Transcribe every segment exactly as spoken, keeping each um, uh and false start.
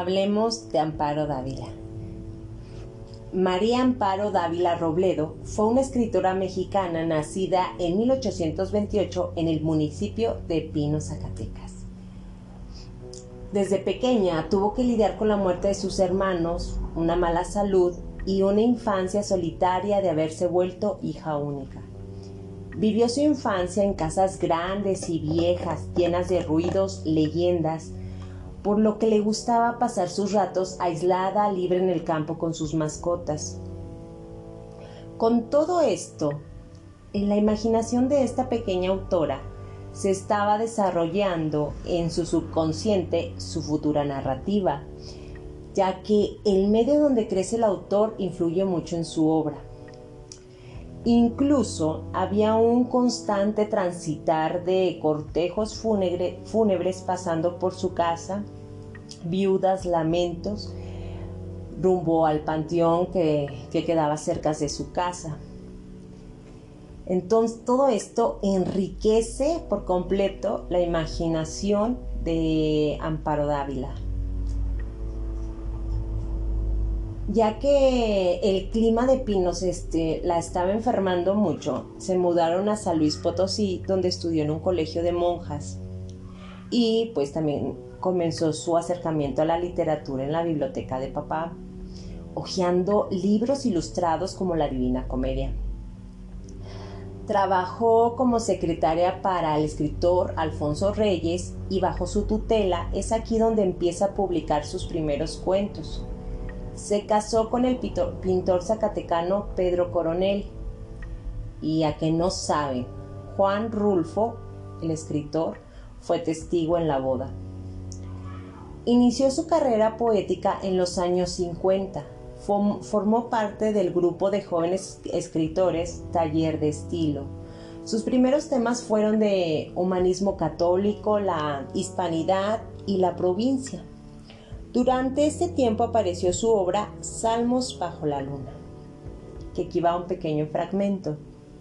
Hablemos de Amparo Dávila. María Amparo Dávila Robledo fue una escritora mexicana nacida en mil ochocientos veintiocho en el municipio de Pino, Zacatecas. Desde pequeña tuvo que lidiar con la muerte de sus hermanos, una mala salud y una infancia solitaria de haberse vuelto hija única. Vivió su infancia en casas grandes y viejas, llenas de ruidos, leyendas, por lo que le gustaba pasar sus ratos aislada, libre en el campo con sus mascotas. Con todo esto, en la imaginación de esta pequeña autora se estaba desarrollando en su subconsciente su futura narrativa, ya que el medio donde crece el autor influye mucho en su obra. Incluso había un constante transitar de cortejos fúnebre, fúnebres pasando por su casa, viudas, lamentos, rumbo al panteón que, que quedaba cerca de su casa. Entonces, todo esto enriquece por completo la imaginación de Amparo Dávila, ya que el clima de Pinos este, la estaba enfermando mucho. Se mudaron a San Luis Potosí, donde estudió en un colegio de monjas, y pues también comenzó su acercamiento a la literatura en la biblioteca de papá, hojeando libros ilustrados como la Divina Comedia. Trabajó como secretaria para el escritor Alfonso Reyes, y bajo su tutela es aquí donde empieza a publicar sus primeros cuentos. Se casó con el pintor, pintor zacatecano Pedro Coronel, y a que no saben, Juan Rulfo, el escritor, fue testigo en la boda. Inició su carrera poética en los años cincuenta. Formó parte del grupo de jóvenes escritores Taller de Estilo. Sus primeros temas fueron de humanismo católico, la hispanidad y la provincia. Durante este tiempo apareció su obra Salmos bajo la luna, que aquí va un pequeño fragmento.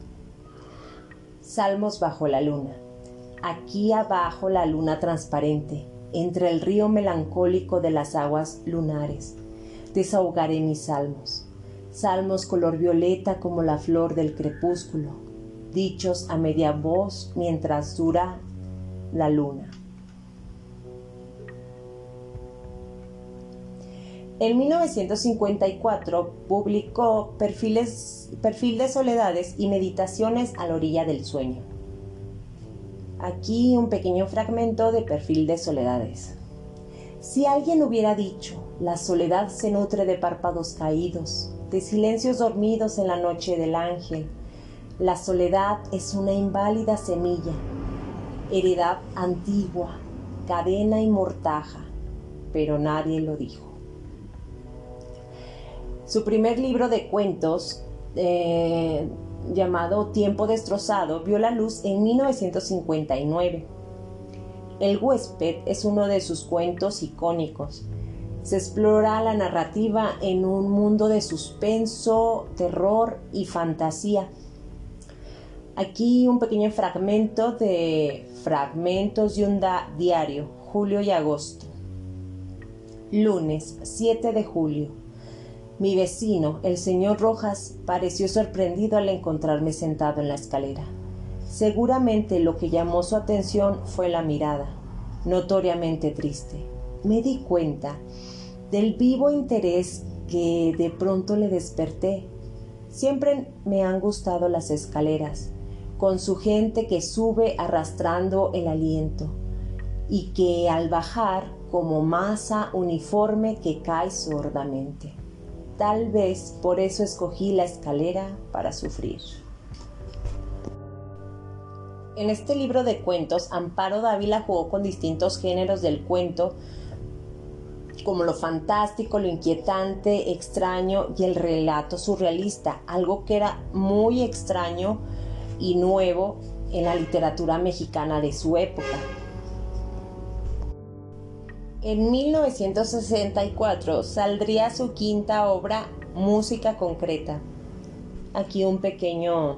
Salmos bajo la luna. Aquí abajo la luna transparente, entre el río melancólico de las aguas lunares, desahogaré mis salmos. Salmos color violeta como la flor del crepúsculo, dichos a media voz mientras dura la luna. En mil novecientos cincuenta y cuatro publicó Perfiles, Perfil de Soledades y Meditaciones a la orilla del sueño. Aquí un pequeño fragmento de Perfil de Soledades. Si alguien hubiera dicho, la soledad se nutre de párpados caídos, de silencios dormidos en la noche del ángel. La soledad es una inválida semilla, heredad antigua, cadena y mortaja, pero nadie lo dijo. Su primer libro de cuentos, eh, llamado Tiempo destrozado, vio la luz en mil novecientos cincuenta y nueve. El huésped es uno de sus cuentos icónicos. Se explora la narrativa en un mundo de suspenso, terror y fantasía. Aquí un pequeño fragmento de Fragmentos de un diario, julio y agosto. Lunes, siete de julio. Mi vecino, el señor Rojas, pareció sorprendido al encontrarme sentado en la escalera. Seguramente lo que llamó su atención fue la mirada, notoriamente triste. Me di cuenta del vivo interés que de pronto le desperté. Siempre me han gustado las escaleras, con su gente que sube arrastrando el aliento y que al bajar como masa uniforme que cae sordamente. Tal vez por eso escogí la escalera para sufrir. En este libro de cuentos, Amparo Dávila jugó con distintos géneros del cuento, como lo fantástico, lo inquietante, extraño y el relato surrealista, algo que era muy extraño y nuevo en la literatura mexicana de su época. En mil novecientos sesenta y cuatro saldría su quinta obra, Música concreta. Aquí un pequeño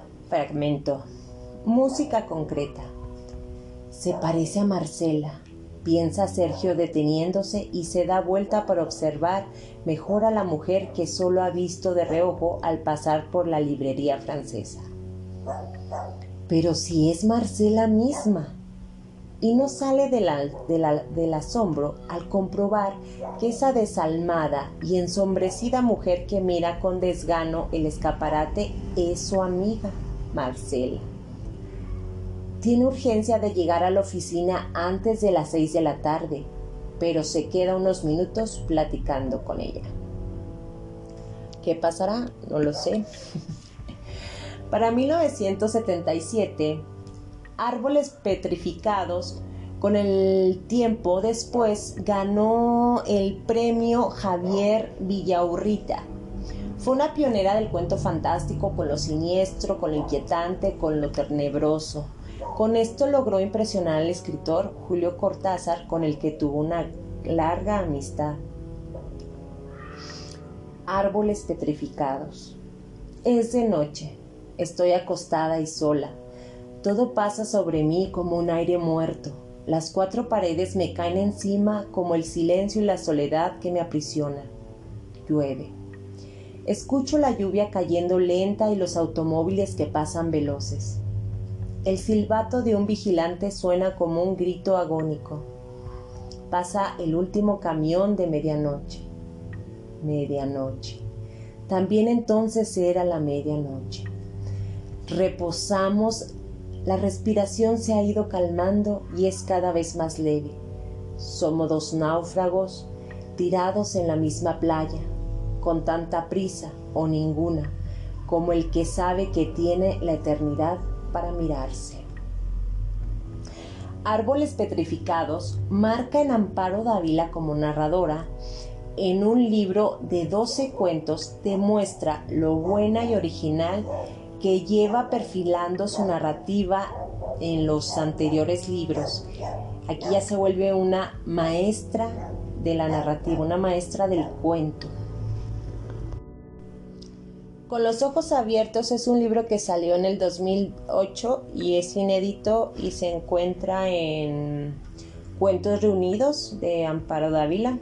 fragmento. Música concreta. Se parece a Marcela, piensa Sergio deteniéndose y se da vuelta para observar mejor a la mujer que solo ha visto de reojo al pasar por la librería francesa. Pero si es Marcela misma. Y no sale de la, de la, del asombro al comprobar que esa desalmada y ensombrecida mujer que mira con desgano el escaparate es su amiga, Marcela. Tiene urgencia de llegar a la oficina antes de las seis de la tarde, pero se queda unos minutos platicando con ella. ¿Qué pasará? No lo sé. Para mil novecientos setenta y siete, Árboles Petrificados, con el tiempo después, ganó el premio Javier Villaurrutia. Fue una pionera del cuento fantástico, con lo siniestro, con lo inquietante, con lo tenebroso. Con esto logró impresionar al escritor Julio Cortázar, con el que tuvo una larga amistad. Árboles Petrificados. Es de noche. Estoy acostada y sola. Todo pasa sobre mí como un aire muerto. Las cuatro paredes me caen encima como el silencio y la soledad que me aprisiona. Llueve. Escucho la lluvia cayendo lenta y los automóviles que pasan veloces. El silbato de un vigilante suena como un grito agónico. Pasa el último camión de medianoche. Medianoche. También entonces era la medianoche. Reposamos. La respiración se ha ido calmando y es cada vez más leve. Somos dos náufragos tirados en la misma playa, con tanta prisa o ninguna, como el que sabe que tiene la eternidad para mirarse. Árboles Petrificados marca en Amparo Dávila como narradora. En un libro de doce cuentos demuestra lo buena y original que lleva perfilando su narrativa en los anteriores libros. Aquí ya se vuelve una maestra de la narrativa, una maestra del cuento. Con los ojos abiertos es un libro que salió en el dos mil ocho y es inédito y se encuentra en Cuentos Reunidos de Amparo Dávila.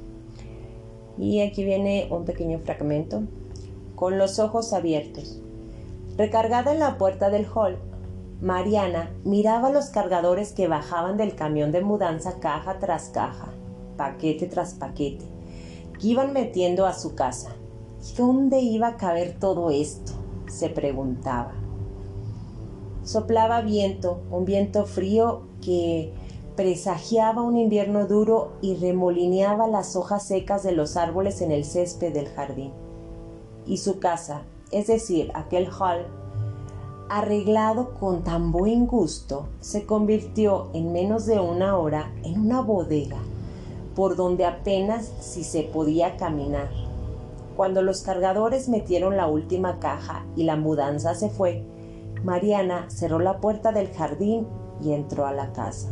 Y aquí viene un pequeño fragmento. Con los ojos abiertos. Recargada en la puerta del hall, Mariana miraba los cargadores que bajaban del camión de mudanza caja tras caja, paquete tras paquete, que iban metiendo a su casa. ¿Y dónde iba a caber todo esto?, se preguntaba. Soplaba viento, un viento frío que presagiaba un invierno duro y remolineaba las hojas secas de los árboles en el césped del jardín. Y su casa, es decir, aquel hall, arreglado con tan buen gusto, se convirtió en menos de una hora en una bodega, por donde apenas si se podía caminar. Cuando los cargadores metieron la última caja y la mudanza se fue, Mariana cerró la puerta del jardín y entró a la casa.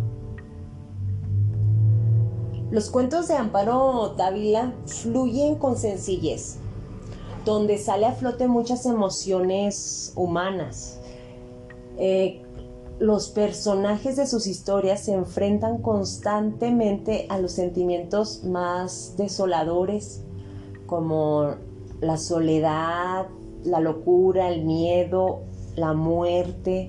Los cuentos de Amparo Dávila fluyen con sencillez, donde sale a flote muchas emociones humanas. Eh, los personajes de sus historias se enfrentan constantemente a los sentimientos más desoladores, como la soledad, la locura, el miedo, la muerte.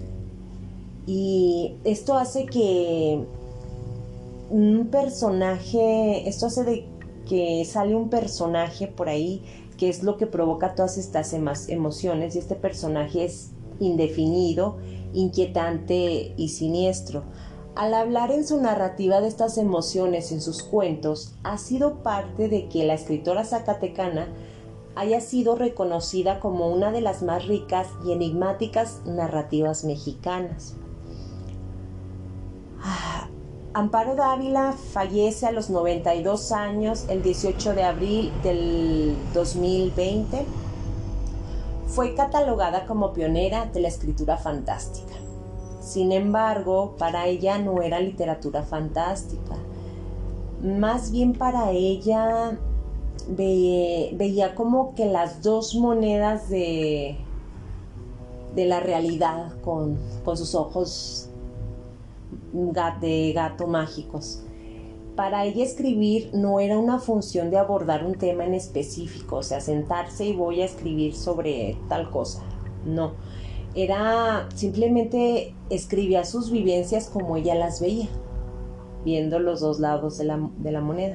Y esto hace que un personaje, esto hace de que sale un personaje por ahí que es lo que provoca todas estas emociones, y este personaje es indefinido, inquietante y siniestro. Al hablar en su narrativa de estas emociones en sus cuentos, ha sido parte de que la escritora zacatecana haya sido reconocida como una de las más ricas y enigmáticas narrativas mexicanas. Ah, Amparo Dávila fallece a los noventa y dos años el dieciocho de abril del dos mil veinte. Fue catalogada como pionera de la escritura fantástica. Sin embargo, para ella no era literatura fantástica. Más bien para ella ve, veía como que las dos monedas de, de la realidad con, con sus ojos de gato mágicos. Para ella escribir no era una función de abordar un tema en específico, o sea, sentarse y voy a escribir sobre tal cosa. No, era simplemente escribía sus vivencias como ella las veía, viendo los dos lados de la, de la moneda.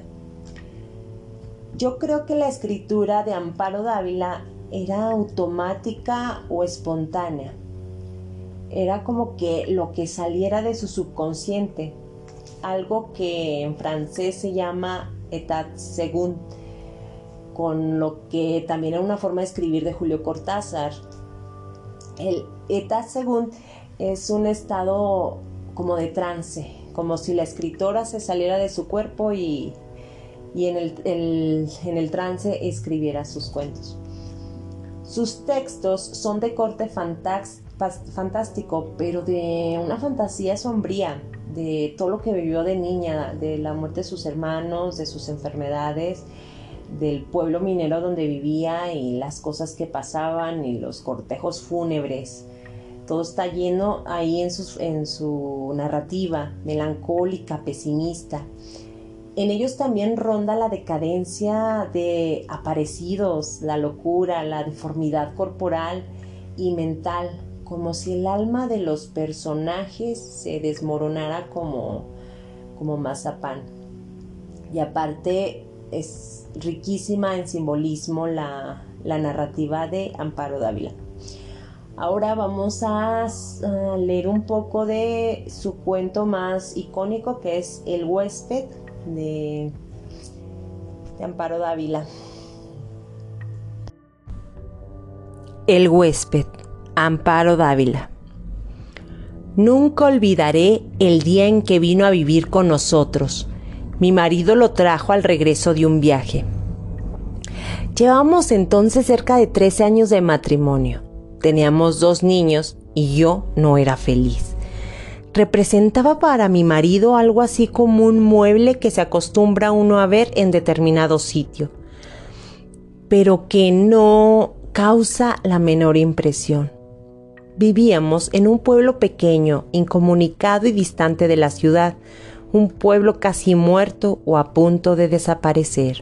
Yo creo que la escritura de Amparo Dávila era automática o espontánea. Era como que lo que saliera de su subconsciente, algo que en francés se llama état second, con lo que también era una forma de escribir de Julio Cortázar. El état second es un estado como de trance, como si la escritora se saliera de su cuerpo y, y en, el, el, en el trance escribiera sus cuentos. Sus textos son de corte fantax, fantástico, pero de una fantasía sombría, de todo lo que vivió de niña, de la muerte de sus hermanos, de sus enfermedades, del pueblo minero donde vivía y las cosas que pasaban y los cortejos fúnebres. Todo está lleno ahí en, sus, en su narrativa, melancólica, pesimista. En ellos también ronda la decadencia de aparecidos, la locura, la deformidad corporal y mental, como si el alma de los personajes se desmoronara como, como mazapán. Y aparte es riquísima en simbolismo la, la narrativa de Amparo Dávila. Ahora vamos a, a leer un poco de su cuento más icónico, que es El huésped, de, de Amparo Dávila. El huésped, Amparo Dávila. Nunca olvidaré el día en que vino a vivir con nosotros. Mi marido lo trajo al regreso de un viaje. Llevábamos entonces cerca de trece años de matrimonio. Teníamos dos niños y yo no era feliz. Representaba para mi marido algo así como un mueble que se acostumbra uno a ver en determinado sitio, pero que no causa la menor impresión. Vivíamos en un pueblo pequeño, incomunicado y distante de la ciudad, un pueblo casi muerto o a punto de desaparecer.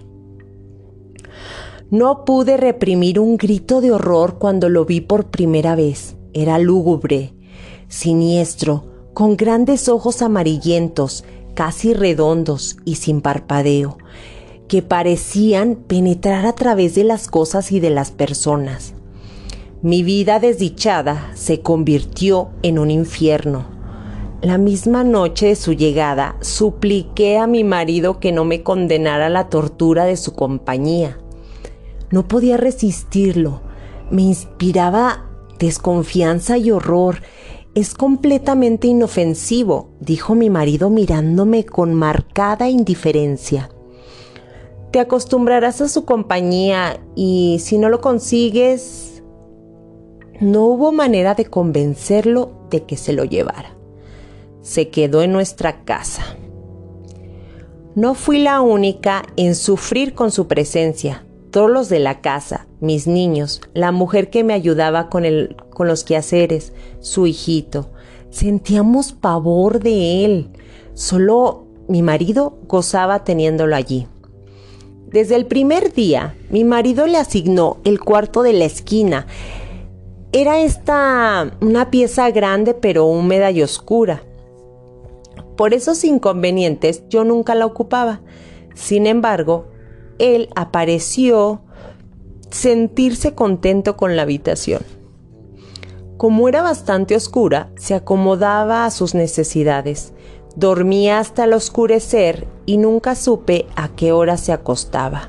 No pude reprimir un grito de horror cuando lo vi por primera vez. Era lúgubre, siniestro, con grandes ojos amarillentos, casi redondos y sin parpadeo, que parecían penetrar a través de las cosas y de las personas. Mi vida desdichada se convirtió en un infierno. La misma noche de su llegada, supliqué a mi marido que no me condenara a la tortura de su compañía. No podía resistirlo. Me inspiraba desconfianza y horror. Es completamente inofensivo, dijo mi marido mirándome con marcada indiferencia. Te acostumbrarás a su compañía y si no lo consigues... No hubo manera de convencerlo de que se lo llevara. Se quedó en nuestra casa. No fui la única en sufrir con su presencia. Todos los de la casa, mis niños, la mujer que me ayudaba con, el, con los quehaceres, su hijito, sentíamos pavor de él. Solo mi marido gozaba teniéndolo allí. Desde el primer día, mi marido le asignó el cuarto de la esquina. Era esta una pieza grande pero húmeda y oscura. Por esos inconvenientes yo nunca la ocupaba. Sin embargo, él apareció sentirse contento con la habitación. Como era bastante oscura, se acomodaba a sus necesidades. Dormía hasta el oscurecer y nunca supe a qué hora se acostaba.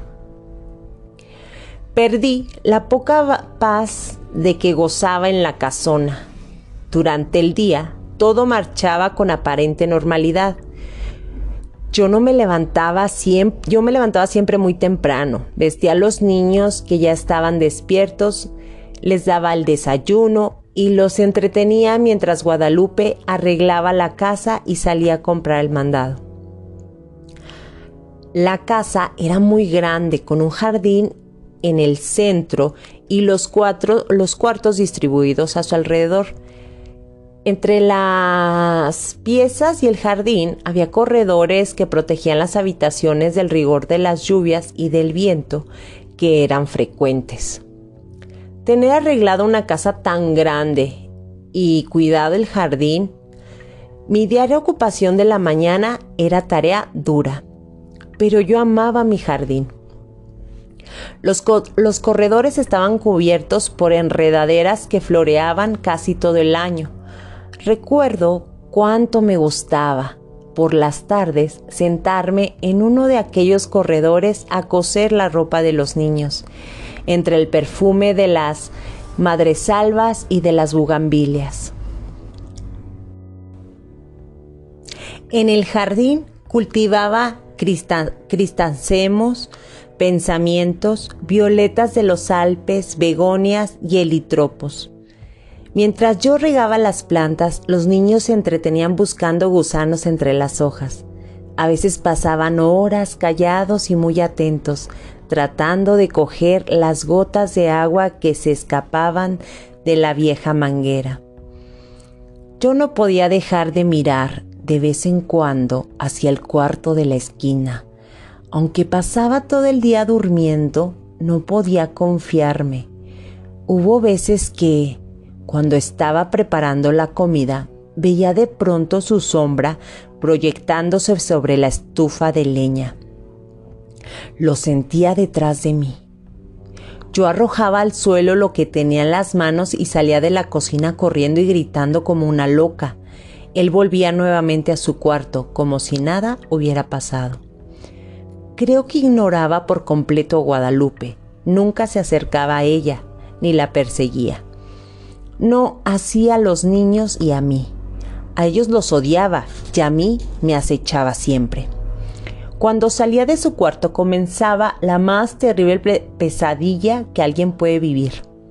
Perdí la poca paz de que gozaba en la casona. Durante el día, todo marchaba con aparente normalidad. Yo no me levantaba siempre, yo me levantaba siempre muy temprano. Vestía a los niños que ya estaban despiertos, les daba el desayuno y los entretenía mientras Guadalupe arreglaba la casa y salía a comprar el mandado. La casa era muy grande, con un jardín en el centro y los, cuatro, los cuartos distribuidos a su alrededor. Entre las piezas y el jardín había corredores que protegían las habitaciones del rigor de las lluvias y del viento que eran frecuentes. Tener arreglada una casa tan grande y cuidado el jardín, mi diaria ocupación de la mañana era tarea dura, pero yo amaba mi jardín. Los, co- los corredores estaban cubiertos por enredaderas que floreaban casi todo el año. Recuerdo cuánto me gustaba, por las tardes, sentarme en uno de aquellos corredores a coser la ropa de los niños, entre el perfume de las madresalvas y de las bugambilias. En el jardín cultivaba crista- cristantemos, pensamientos, violetas de los Alpes, begonias y helitropos. Mientras yo regaba las plantas, los niños se entretenían buscando gusanos entre las hojas. A veces pasaban horas callados y muy atentos, tratando de coger las gotas de agua que se escapaban de la vieja manguera. Yo no podía dejar de mirar de vez en cuando hacia el cuarto de la esquina. Aunque pasaba todo el día durmiendo, no podía confiarme. Hubo veces que, cuando estaba preparando la comida, veía de pronto su sombra proyectándose sobre la estufa de leña. Lo sentía detrás de mí. Yo arrojaba al suelo lo que tenía en las manos y salía de la cocina corriendo y gritando como una loca. Él volvía nuevamente a su cuarto, como si nada hubiera pasado. Creo que ignoraba por completo a Guadalupe. Nunca se acercaba a ella, ni la perseguía. No hacía a los niños y a mí. A ellos los odiaba y a mí me acechaba siempre. Cuando salía de su cuarto comenzaba la más terrible pesadilla que alguien puede vivir.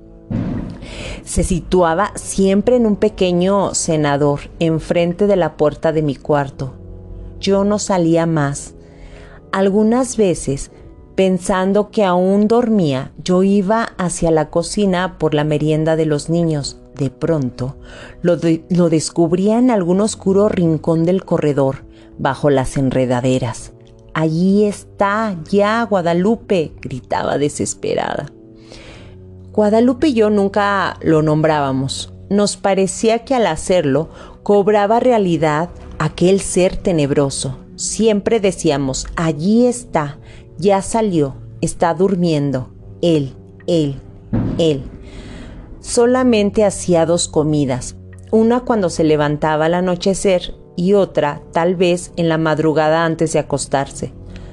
Se situaba siempre en un pequeño cenador enfrente de la puerta de mi cuarto. Yo no salía más. Algunas veces, pensando que aún dormía, yo iba hacia la cocina por la merienda de los niños. De pronto, lo, de, lo descubría en algún oscuro rincón del corredor, bajo las enredaderas. «Allí está, ya, Guadalupe», gritaba desesperada. Guadalupe y yo nunca lo nombrábamos. Nos parecía que al hacerlo, cobraba realidad aquel ser tenebroso. Siempre decíamos, allí está, ya salió, está durmiendo, él, él, él. Solamente hacía dos comidas, una cuando se levantaba al anochecer y otra, tal vez, en la madrugada antes de acostarse.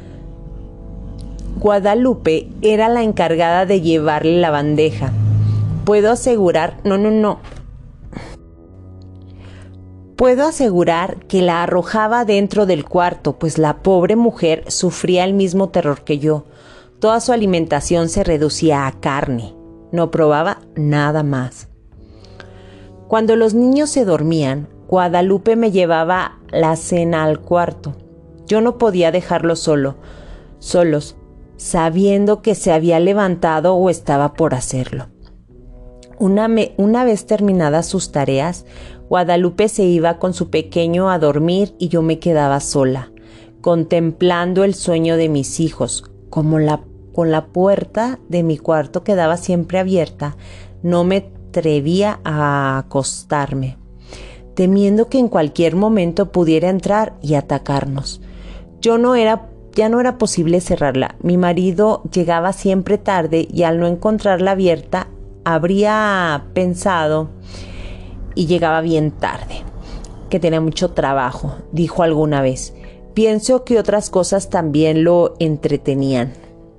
Guadalupe era la encargada de llevarle la bandeja. Puedo asegurar, no, no, no. Puedo asegurar que la arrojaba dentro del cuarto, pues la pobre mujer sufría el mismo terror que yo. Toda su alimentación se reducía a carne. No probaba nada más. Cuando los niños se dormían, Guadalupe me llevaba la cena al cuarto. Yo no podía dejarlos solo, solos, sabiendo que se había levantado o estaba por hacerlo. Una, me, una vez terminadas sus tareas, Guadalupe se iba con su pequeño a dormir y yo me quedaba sola, contemplando el sueño de mis hijos. Como la, con la puerta de mi cuarto quedaba siempre abierta, no me atrevía a acostarme, temiendo que en cualquier momento pudiera entrar y atacarnos. Yo no era, ya no era posible cerrarla. Mi marido llegaba siempre tarde y al no encontrarla abierta, habría pensado, y llegaba bien tarde, que tenía mucho trabajo, dijo alguna vez. Pienso que otras cosas también lo entretenían.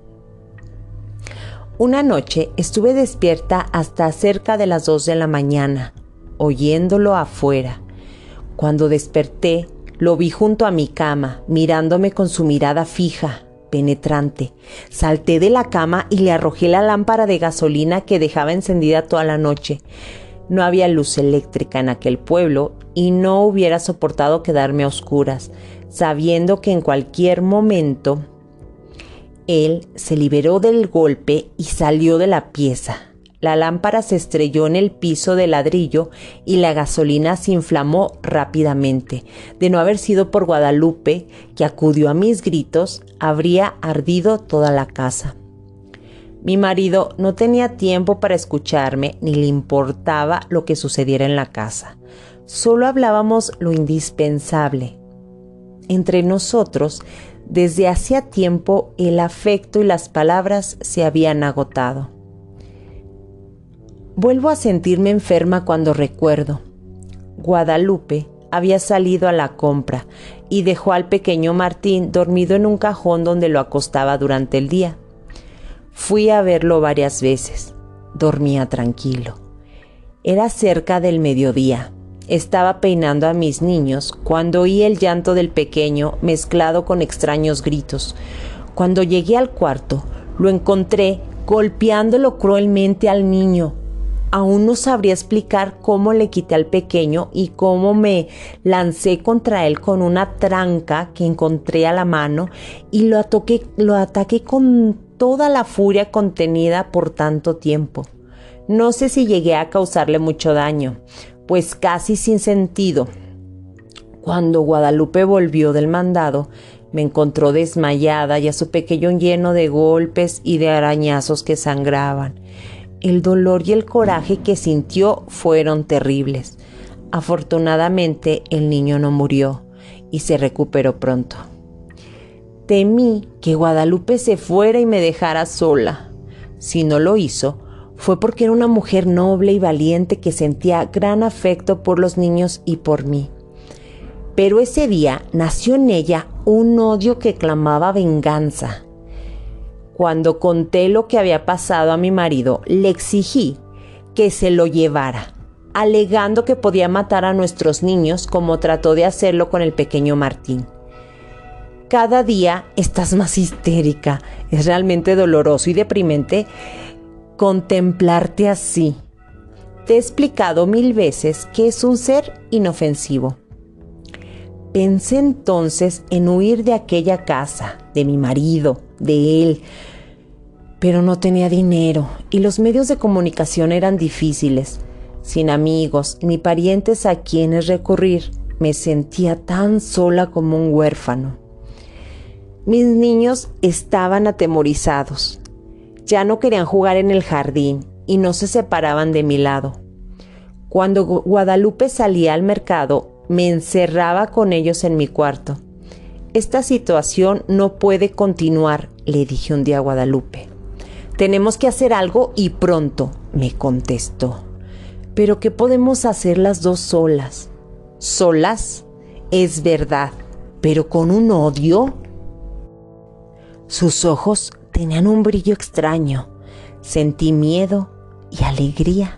Una noche estuve despierta hasta cerca de las dos de la mañana, oyéndolo afuera. Cuando desperté, lo vi junto a mi cama, mirándome con su mirada fija, penetrante. Salté de la cama y le arrojé la lámpara de gasolina que dejaba encendida toda la noche. No había luz eléctrica en aquel pueblo y no hubiera soportado quedarme a oscuras, sabiendo que en cualquier momento él se liberó del golpe y salió de la pieza. La lámpara se estrelló en el piso de ladrillo y la gasolina se inflamó rápidamente. De no haber sido por Guadalupe, que acudió a mis gritos, habría ardido toda la casa. Mi marido no tenía tiempo para escucharme ni le importaba lo que sucediera en la casa. Solo hablábamos lo indispensable. Entre nosotros, desde hacía tiempo, el afecto y las palabras se habían agotado. Vuelvo a sentirme enferma cuando recuerdo. Guadalupe había salido a la compra y dejó al pequeño Martín dormido en un cajón donde lo acostaba durante el día. Fui a verlo varias veces. Dormía tranquilo. Era cerca del mediodía. Estaba peinando a mis niños cuando oí el llanto del pequeño mezclado con extraños gritos. Cuando llegué al cuarto, lo encontré golpeándolo cruelmente al niño. Aún no sabría explicar cómo le quité al pequeño y cómo me lancé contra él con una tranca que encontré a la mano y lo ataqué, lo ataqué con toda la furia contenida por tanto tiempo. No sé si llegué a causarle mucho daño, pues casi sin sentido. Cuando Guadalupe volvió del mandado, me encontró desmayada y a su pequeño lleno de golpes y de arañazos que sangraban. El dolor y el coraje que sintió fueron terribles. Afortunadamente, el niño no murió y se recuperó pronto. Temí que Guadalupe se fuera y me dejara sola. Si no lo hizo, fue porque era una mujer noble y valiente que sentía gran afecto por los niños y por mí. Pero ese día nació en ella un odio que clamaba venganza. Cuando conté lo que había pasado a mi marido, le exigí que se lo llevara, alegando que podía matar a nuestros niños como trató de hacerlo con el pequeño Martín. Cada día estás más histérica. Es realmente doloroso y deprimente contemplarte así. Te he explicado mil veces que es un ser inofensivo. Pensé entonces en huir de aquella casa, de mi marido, de él, pero no tenía dinero y los medios de comunicación eran difíciles. Sin amigos ni parientes a quienes recurrir, me sentía tan sola como un huérfano. Mis niños estaban atemorizados. Ya no querían jugar en el jardín y no se separaban de mi lado. Cuando Guadalupe salía al mercado, me encerraba con ellos en mi cuarto. Esta situación no puede continuar, le dije un día a Guadalupe. Tenemos que hacer algo y pronto, me contestó. ¿Pero qué podemos hacer las dos solas? ¿Solas? Es verdad, pero con un odio. Sus ojos tenían un brillo extraño. Sentí miedo y alegría.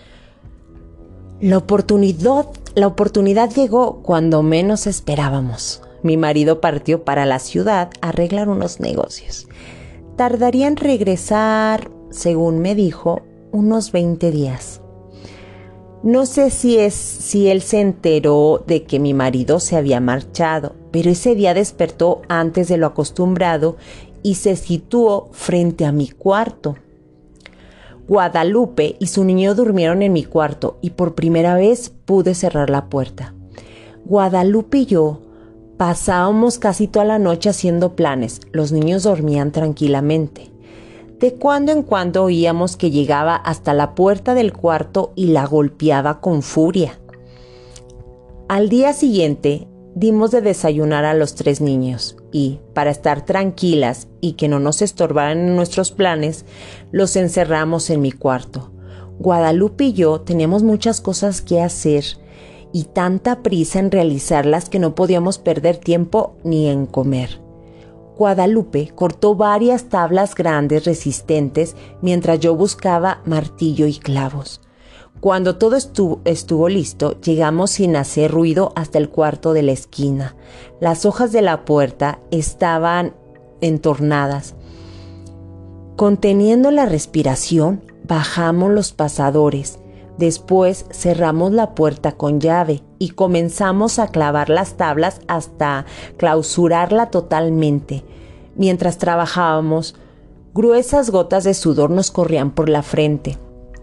La oportunidad, la oportunidad llegó cuando menos esperábamos. Mi marido partió para la ciudad a arreglar unos negocios. Tardaría en regresar, según me dijo, unos veinte días. No sé si es si él se enteró de que mi marido se había marchado, pero ese día despertó antes de lo acostumbrado y se situó frente a mi cuarto. Guadalupe y su niño durmieron en mi cuarto y por primera vez pude cerrar la puerta. Guadalupe y yo pasábamos casi toda la noche haciendo planes. Los niños dormían tranquilamente. De cuando en cuando oíamos que llegaba hasta la puerta del cuarto y la golpeaba con furia. Al día siguiente dimos de desayunar a los tres niños y, para estar tranquilas y que no nos estorbaran en nuestros planes, los encerramos en mi cuarto. Guadalupe y yo teníamos muchas cosas que hacer y tanta prisa en realizarlas que no podíamos perder tiempo ni en comer. Guadalupe cortó varias tablas grandes resistentes mientras yo buscaba martillo y clavos. Cuando todo estuvo, estuvo listo, llegamos sin hacer ruido hasta el cuarto de la esquina. Las hojas de la puerta estaban entornadas. Conteniendo la respiración, bajamos los pasadores. Después cerramos la puerta con llave y comenzamos a clavar las tablas hasta clausurarla totalmente. Mientras trabajábamos, gruesas gotas de sudor nos corrían por la frente.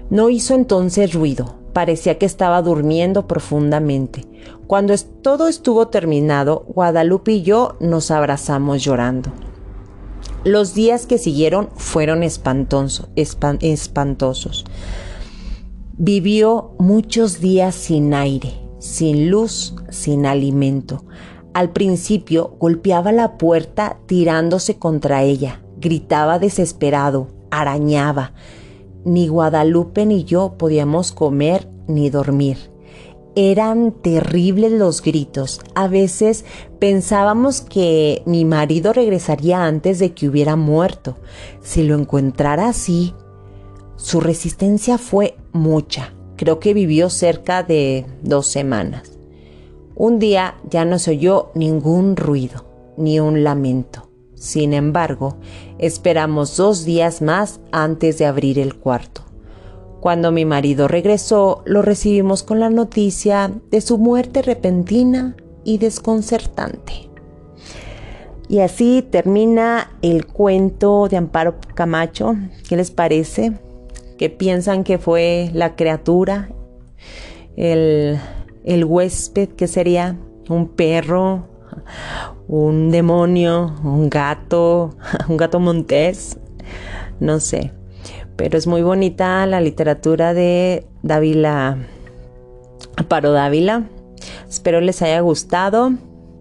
No hizo entonces ruido, parecía que estaba durmiendo profundamente. Cuando es- todo estuvo terminado, Guadalupe y yo nos abrazamos llorando. Los días que siguieron fueron espantoso- espan- espantosos. Vivió muchos días sin aire, sin luz, sin alimento. Al principio golpeaba la puerta tirándose contra ella, gritaba desesperado, arañaba. Ni Guadalupe ni yo podíamos comer ni dormir. Eran terribles los gritos. A veces pensábamos que mi marido regresaría antes de que hubiera muerto. Si lo encontrara así, su resistencia fue mucha. Creo que vivió cerca de dos semanas. Un día ya no se oyó ningún ruido, ni un lamento. Sin embargo, esperamos dos días más antes de abrir el cuarto. Cuando mi marido regresó, lo recibimos con la noticia de su muerte repentina y desconcertante. Y así termina el cuento de Amparo Camacho. ¿Qué les parece? ¿Qué piensan que fue la criatura? El, el huésped, ¿qué sería? ¿Un perro? ¿Un demonio? ¿Un gato? ¿Un gato montés? No sé. Pero es muy bonita la literatura de Dávila, Amparo Dávila. Espero les haya gustado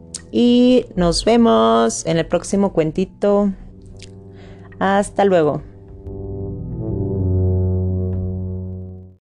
y nos vemos en el próximo cuentito. Hasta luego.